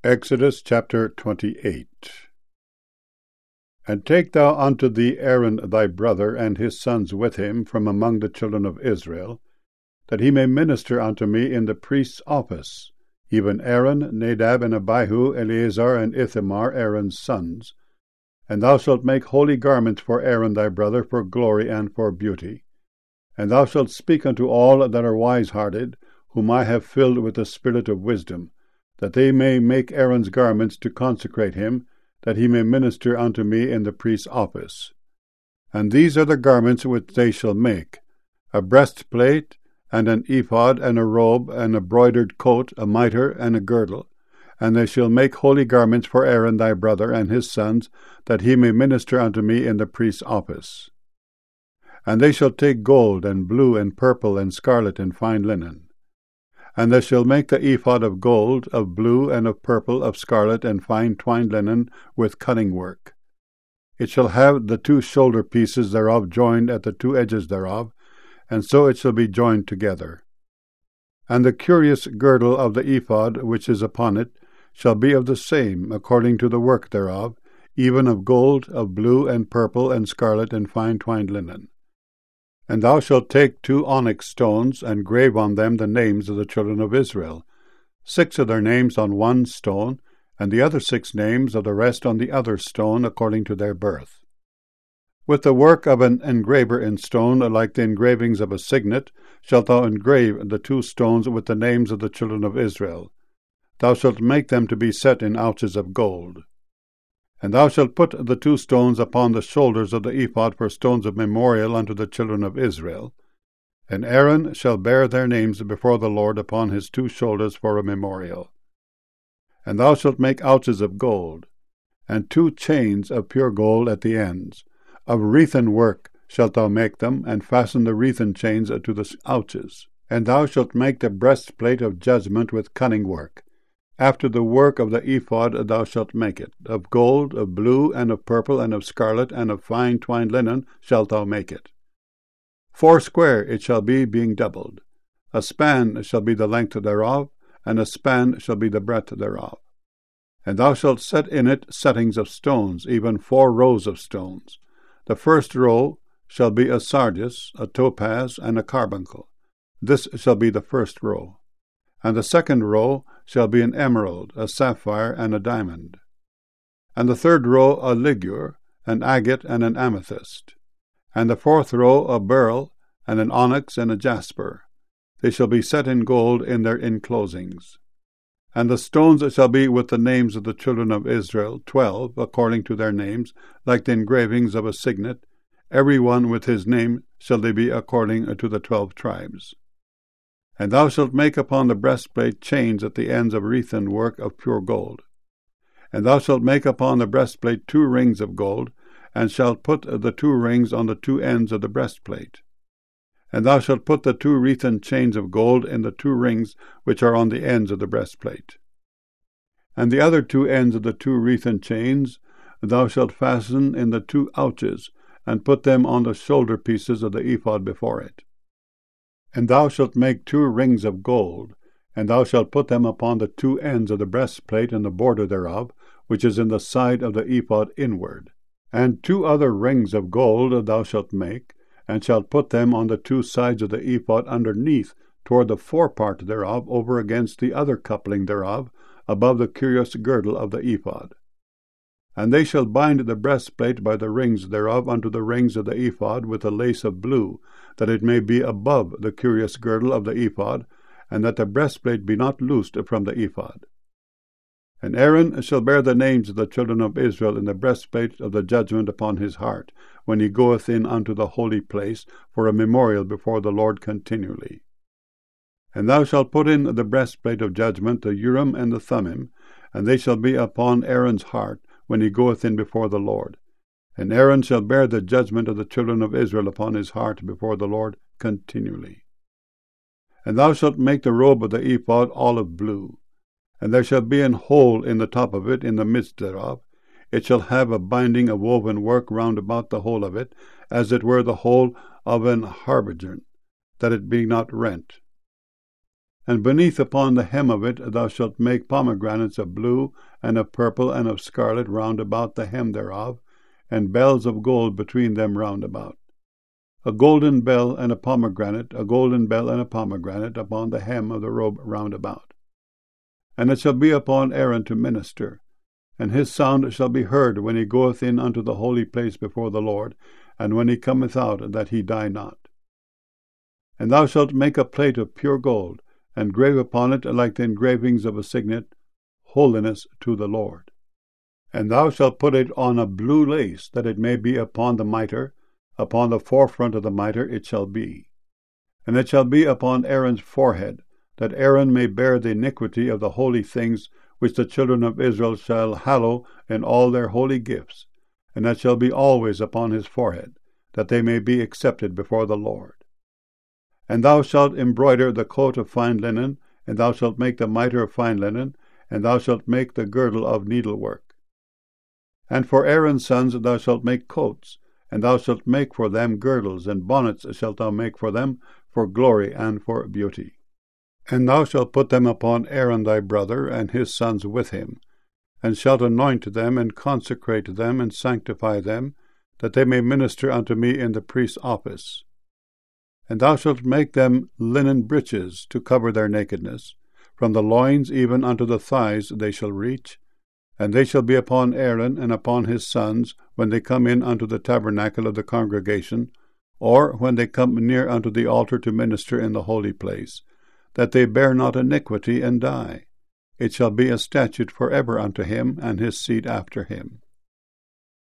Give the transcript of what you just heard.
Exodus chapter 28. And take thou unto thee Aaron thy brother and his sons with him from among the children of Israel, that he may minister unto me in the priest's office, even Aaron, Nadab, and Abihu, Eleazar, and Ithamar, Aaron's sons. And thou shalt make holy garments for Aaron thy brother for glory and for beauty. And thou shalt speak unto all that are wise-hearted, whom I have filled with the spirit of wisdom, that they may make Aaron's garments to consecrate him, that he may minister unto me in the priest's office. And these are the garments which they shall make: a breastplate, and an ephod, and a robe, and a broidered coat, a mitre, and a girdle. And they shall make holy garments for Aaron thy brother and his sons, that he may minister unto me in the priest's office. And they shall take gold, and blue, and purple, and scarlet, and fine linen. And they shall make the ephod of gold, of blue, and of purple, of scarlet, and fine twined linen, with cutting work. It shall have the 2 shoulder pieces thereof joined at the 2 edges thereof, and so it shall be joined together. And the curious girdle of the ephod which is upon it shall be of the same, according to the work thereof, even of gold, of blue, and purple, and scarlet, and fine twined linen. And thou shalt take 2 onyx stones, and grave on them the names of the children of Israel, 6 of their names on 1 stone, and the other 6 names of the rest on the other stone, according to their birth. With the work of an engraver in stone, like the engravings of a signet, shalt thou engrave the 2 stones with the names of the children of Israel. Thou shalt make them to be set in ouches of gold. And thou shalt put the 2 stones upon the shoulders of the ephod for stones of memorial unto the children of Israel. And Aaron shall bear their names before the Lord upon his 2 shoulders for a memorial. And thou shalt make ouches of gold, and 2 chains of pure gold at the ends. Of wreathen work shalt thou make them, and fasten the wreathen chains to the ouches. And thou shalt make the breastplate of judgment with cunning work. After the work of the ephod thou shalt make it. Of gold, of blue, and of purple, and of scarlet, and of fine twined linen shalt thou make it. 4 square it shall be, being doubled. A span shall be the length thereof, and a span shall be the breadth thereof. And thou shalt set in it settings of stones, even 4 rows of stones. The first row shall be a sardius, a topaz, and a carbuncle. This shall be the first row. And the second row shall be an emerald, a sapphire, and a diamond. And the third row a ligure, an agate, and an amethyst. And the 4th row a beryl, and an onyx, and a jasper. They shall be set in gold in their inclosings. And the stones shall be with the names of the children of Israel, 12, according to their names, like the engravings of a signet. Every one with his name shall they be according to the 12 tribes. And thou shalt make upon the breastplate chains at the ends of wreathen work of pure gold. And thou shalt make upon the breastplate 2 rings of gold, and shalt put the 2 rings on the 2 ends of the breastplate. And thou shalt put the 2 wreathen chains of gold in the 2 rings which are on the ends of the breastplate. And the other 2 ends of the 2 wreathen chains thou shalt fasten in the 2 ouches, and put them on the shoulder pieces of the ephod before it. And thou shalt make 2 rings of gold, and thou shalt put them upon the 2 ends of the breastplate and the border thereof, which is in the side of the ephod inward. And 2 other rings of gold thou shalt make, and shalt put them on the 2 sides of the ephod underneath, toward the forepart thereof, over against the other coupling thereof, above the curious girdle of the ephod. And they shall bind the breastplate by the rings thereof unto the rings of the ephod with a lace of blue, that it may be above the curious girdle of the ephod, and that the breastplate be not loosed from the ephod. And Aaron shall bear the names of the children of Israel in the breastplate of the judgment upon his heart, when he goeth in unto the holy place, for a memorial before the Lord continually. And thou shalt put in the breastplate of judgment the Urim and the Thummim, and they shall be upon Aaron's heart, when he goeth in before the Lord. And Aaron shall bear the judgment of the children of Israel upon his heart before the Lord continually. And thou shalt make the robe of the ephod olive blue, and there shall be an hole in the top of it, in the midst thereof. It shall have a binding of woven work round about the whole of it, as it were the hole of an harbinger, that it be not rent. And beneath upon the hem of it thou shalt make pomegranates of blue, and of purple, and of scarlet round about the hem thereof, and bells of gold between them round about. A golden bell and a pomegranate, a golden bell and a pomegranate upon the hem of the robe round about. And it shall be upon Aaron to minister, and his sound shall be heard when he goeth in unto the holy place before the Lord, and when he cometh out, that he die not. And thou shalt make a plate of pure gold, and grave upon it, like the engravings of a signet, Holiness to the Lord. And thou shalt put it on a blue lace, that it may be upon the mitre, upon the forefront of the mitre it shall be. And it shall be upon Aaron's forehead, that Aaron may bear the iniquity of the holy things which the children of Israel shall hallow in all their holy gifts, and that shall be always upon his forehead, that they may be accepted before the Lord. And thou shalt embroider the coat of fine linen, and thou shalt make the mitre of fine linen, and thou shalt make the girdle of needlework. And for Aaron's sons thou shalt make coats, and thou shalt make for them girdles, and bonnets shalt thou make for them, for glory and for beauty. And thou shalt put them upon Aaron thy brother, and his sons with him, and shalt anoint them, and consecrate them, and sanctify them, that they may minister unto me in the priest's office. And thou shalt make them linen breeches to cover their nakedness. From the loins even unto the thighs they shall reach, and they shall be upon Aaron and upon his sons when they come in unto the tabernacle of the congregation, or when they come near unto the altar to minister in the holy place, that they bear not iniquity and die. It shall be a statute forever unto him and his seed after him.